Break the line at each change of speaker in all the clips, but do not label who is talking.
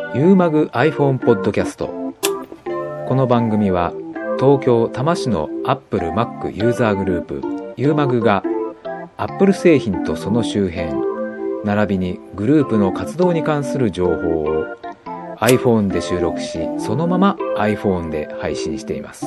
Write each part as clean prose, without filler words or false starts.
ユーマグ iPhone ポッドキャスト。この番組は東京多摩市の Apple Mac ユーザーグループユーマグが Apple 製品とその周辺並びにグループの活動に関する情報を iPhone で収録し、そのまま iPhone で配信しています。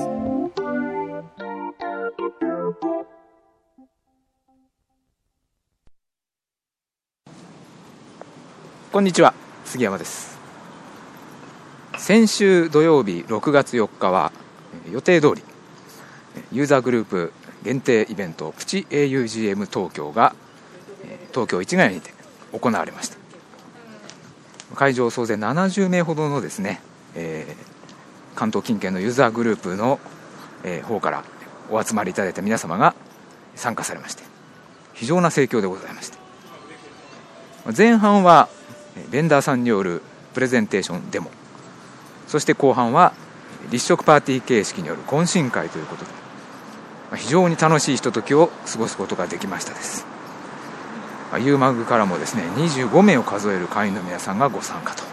こんにちは、杉山です。先週土曜日6月4日は予定通りユーザーグループ限定イベントプチ AUGM 東京が東京市ヶ谷にて行われました。会場総勢70名ほどのですね、関東近県のユーザーグループの方からお集まりいただいた皆様が参加されまして、非常な盛況でございました。前半はベンダーさんによるプレゼンテーションデモ、そして後半は立食パーティー形式による懇親会ということで、非常に楽しいひとときを過ごすことができましたです。ユーマグからもですね25名を数える会員の皆さんがご参加と、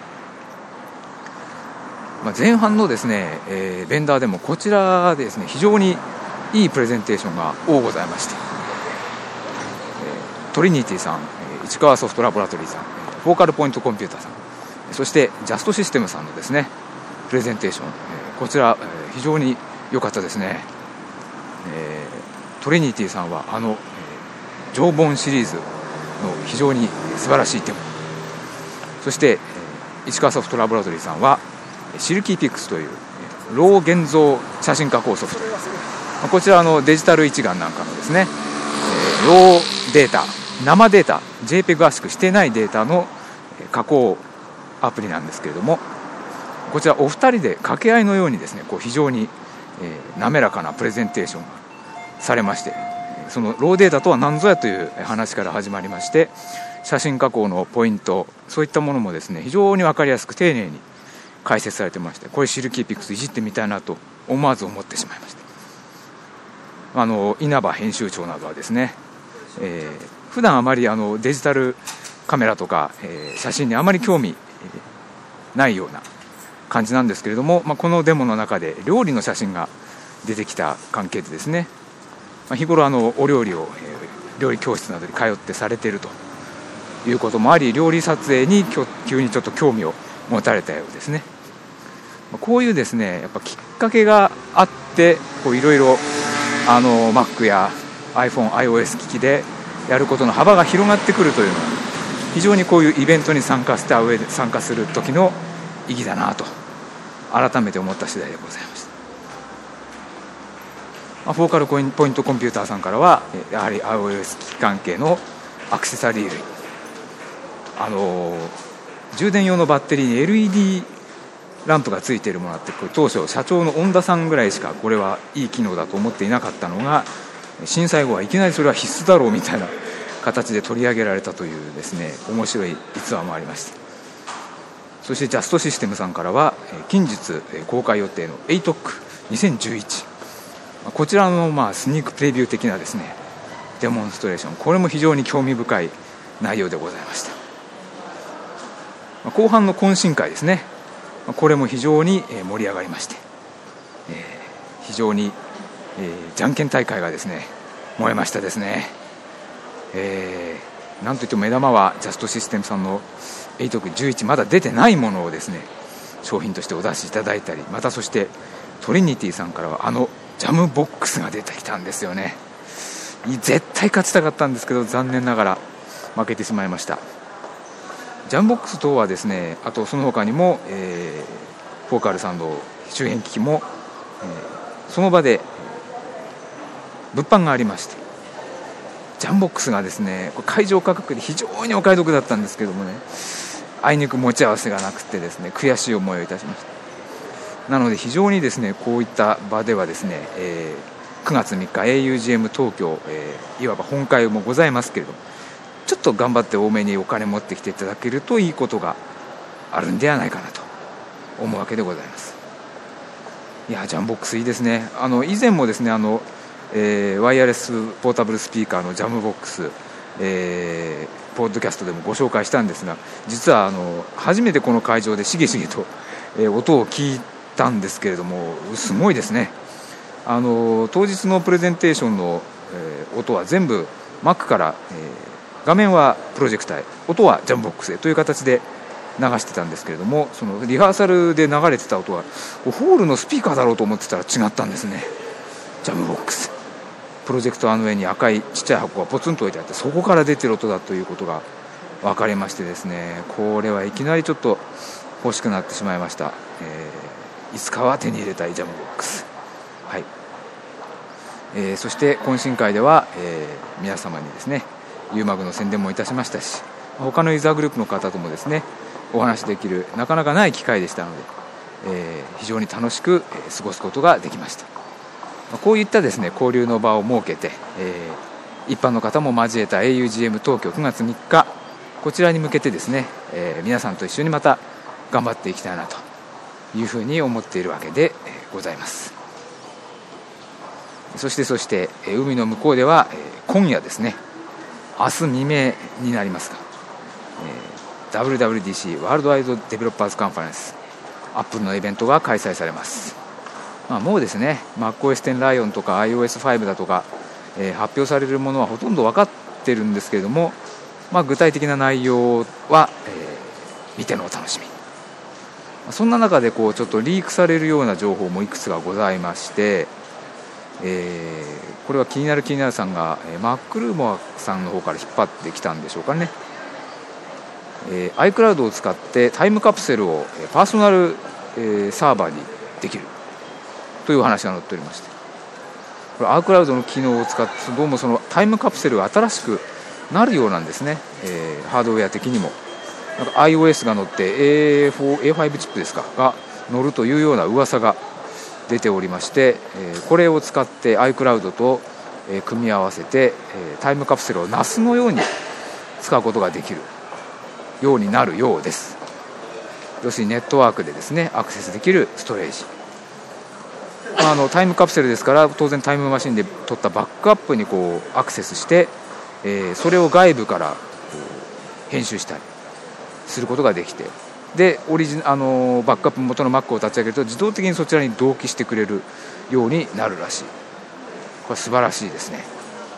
前半のですね、ベンダーでもこちらでですね非常にいいプレゼンテーションが多ございまして、トリニティさん、市川ソフトラボラトリーさん、フォーカルポイントコンピューターさん、そしてジャストシステムさんのですねプレゼンテーション、こちら、非常に良かったですね。トリニティさんは常盆シリーズの非常に素晴らしいデモ、そして市川ソフトラボラトリーさんはシルキーピックスというロー現像写真加工ソフト、こちらデジタル一眼なんかのですねローデータ、生データ JPEG 圧縮してないデータの加工アプリなんですけれども、こちらお二人で掛け合いのようにですね非常に滑らかなプレゼンテーションがされまして、そのローデータとは何ぞやという話から始まりまして、写真加工のポイント、そういったものもですね非常に分かりやすく丁寧に解説されてまして、これシルキーピックスいじってみたいなと思わず思ってしまいました。稲葉編集長などはですね、普段あまりデジタルカメラとか、写真にあまり興味ないような感じなんですけれども、このデモの中で料理の写真が出てきた関係でですね、日頃お料理を、料理教室などに通ってされているということもあり、料理撮影に急にちょっと興味を持たれたようですね。こういうですねやっぱきっかけがあっていろいろMac や iPhone、iOS 機器でやることの幅が広がってくるというのは、非常にこういうイベントに参加した上で参加する時の意義だなと改めて思った次第でございました。フォーカルポイントコンピューターさんからはやはり iOS 機器関係のアクセサリー類、充電用のバッテリーに LED ランプがついているものがあって、これ当初社長の恩田さんぐらいしかこれはいい機能だと思っていなかったのが、震災後はいきなりそれは必須だろうみたいな形で取り上げられたというですね面白い逸話もありました。そしてジャストシステムさんからは近日公開予定の ATOC2011、こちらのスニークプレビュー的なですねデモンストレーション、これも非常に興味深い内容でございました。後半の懇親会ですね、これも非常に盛り上がりまして、非常にじゃんけん大会がですね燃えましたですね。なんといっても目玉はジャストシステムさんのATOC11、まだ出てないものをですね商品としてお出しいただいたり、またそしてトリニティさんからはジャムボックスが出てきたんですよね。絶対勝ちたかったんですけど残念ながら負けてしまいました。ジャムボックス等はですね、あとその他にも、フォーカルさんの周辺機器も、その場で物販がありまして、ジャムボックスがですね会場価格で非常にお買い得だったんですけどもね、あいにく持ち合わせがなくてですね悔しい思いをいたしました。なので非常にですねこういった場ではですね、9月3日 AUGM 東京、いわば本会もございますけれども、ちょっと頑張って多めにお金持ってきていただけるといいことがあるんではないかなと思うわけでございます。いやジャムボックスいいですね。以前もですねワイヤレスポータブルスピーカーのジャムボックス、 ポッドキャストでもご紹介したんですが、実は初めてこの会場でしげしげと、音を聞いたんですけれども、すごいですね。当日のプレゼンテーションの、音は全部 Mac から、画面はプロジェクターへ、音はジャムボックスへという形で流してたんですけれども、そのリハーサルで流れてた音はホールのスピーカーだろうと思ってたら違ったんですね。ジャムボックス、プロジェクターの上に赤いちっちゃい箱がポツンと置いてあって、そこから出てる音だということが分かりましてですね、これはいきなりちょっと欲しくなってしまいました。いつかは手に入れたいジャムボックス、はい。そして懇親会では、皆様にですねユーマグの宣伝もいたしましたし、他のユーザーグループの方ともですねお話しできるなかなかない機会でしたので、非常に楽しく過ごすことができました。こういったですね交流の場を設けて、一般の方も交えた augm 東京9月3日、こちらに向けてですね、皆さんと一緒にまた頑張っていきたいなというふうに思っているわけでございます。そして海の向こうでは、今夜ですね、明日未明になりますが、WWDC ワールドワイドデベロッパーズカンファレンス、アップルのイベントが開催されます。もうですね MacOS X ライオンとか iOS5 だとか、発表されるものはほとんど分かってるんですけれども、具体的な内容は、見てのお楽しみ。そんな中でちょっとリークされるような情報もいくつかございまして、これは気になるさんが、マックルーモアさんの方から引っ張ってきたんでしょうかね。iCloud を使ってタイムカプセルをパーソナル、サーバーにできるという話が載っておりまして、これ iCloud の機能を使ってどうもそのタイムカプセルが新しくなるようなんですね。ハードウェア的にもなんか iOS が乗って A5 チップですかが乗るというような噂が出ておりまして、これを使って iCloud と組み合わせてタイムカプセルを NAS のように使うことができるようになるようです。要するにネットワークでですねアクセスできるストレージ、タイムカプセルですから当然タイムマシンで取ったバックアップにアクセスして、それを外部から編集したりすることができて、でバックアップ元の Mac を立ち上げると自動的にそちらに同期してくれるようになるらしい。これ素晴らしいですね。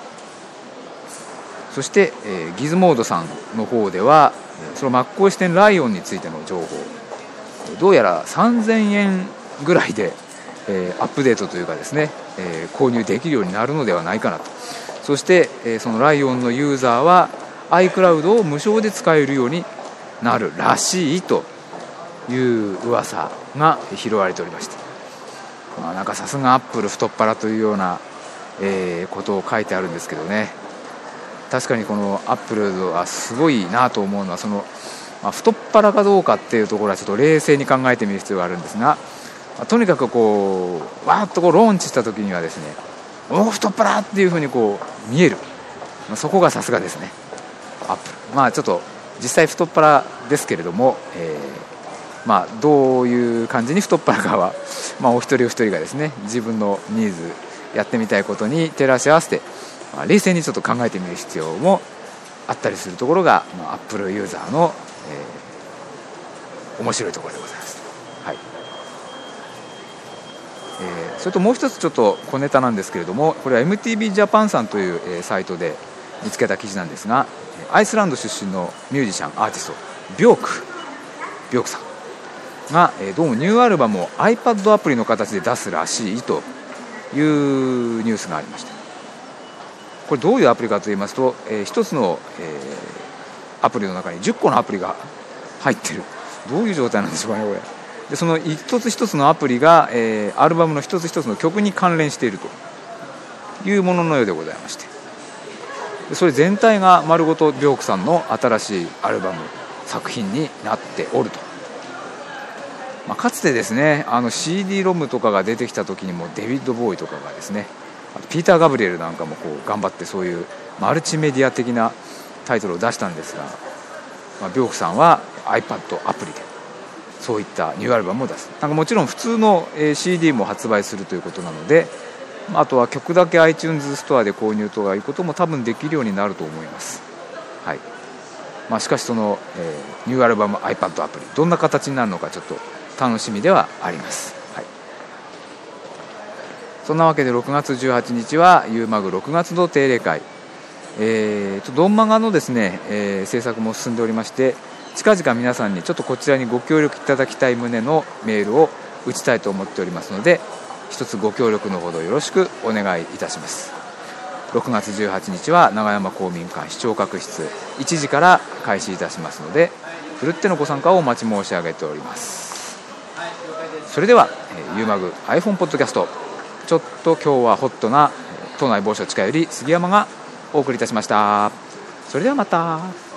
そして、ギズモードさんの方ではその MacOS X ライオンについての情報、どうやら3000円ぐらいで、アップデートというかですね、購入できるようになるのではないかなと。そして、そのライオンのユーザーは iCloud を無償で使えるようになるらしいという噂が拾われておりまして、なんかさすがアップル太っ腹というような、ことを書いてあるんですけどね。確かにこのアップルはすごいなと思うのはその、太っ腹かどうかっていうところはちょっと冷静に考えてみる必要があるんですが、とにかくわーっとローンチした時にはですね、太っ腹っていうふうに見える、そこがさすがですねアップル。ちょっと実際太っ腹ですけれども、どういう感じに太っ腹かは、お一人お一人がですね自分のニーズやってみたいことに照らし合わせて、冷静にちょっと考えてみる必要もあったりするところが、アップルユーザーの、面白いところでございます。はい。それともう一つちょっと小ネタなんですけれども、これは MTV ジャパンさんという、サイトで見つけた記事なんですが、アイスランド出身のミュージシャンアーティストビョークさんが、どうもニューアルバムを iPad アプリの形で出すらしいというニュースがありました。これどういうアプリかといいますと、一つの、アプリの中に10個のアプリが入ってる、どういう状態なんでしょうかねこれで。その一つ一つのアプリが、アルバムの一つ一つの曲に関連しているというもののようでございまして、それ全体が丸ごとビョークさんの新しいアルバム作品になっておると。かつてですねCD ロムとかが出てきた時にもデビッド・ボーイとかがですね、ピーター・ガブリエルなんかも頑張ってそういうマルチメディア的なタイトルを出したんですが、ビョークさんは iPad アプリでそういったニューアルバムを出す。もちろん普通の CD も発売するということなので、あとは曲だけ iTunes ストアで購入とかいうことも多分できるようになると思います。はい。 しかしその、ニューアルバム iPad アプリどんな形になるのかちょっと楽しみではあります、はい、そんなわけで6月18日は UMAG6 月の定例会、ドンマガのですね、制作も進んでおりまして、近々皆さんにちょっとこちらにご協力いただきたい旨のメールを打ちたいと思っておりますので、一つご協力のほどよろしくお願いいたします。6月18日は永山公民館視聴覚室1時から開始いたしますので、ふるってのご参加をお待ち申し上げております。それでは UMAG iPhone ポッドキャスト、ちょっと今日はホットな都内某所地下より杉山がお送りいたしました。それではまた。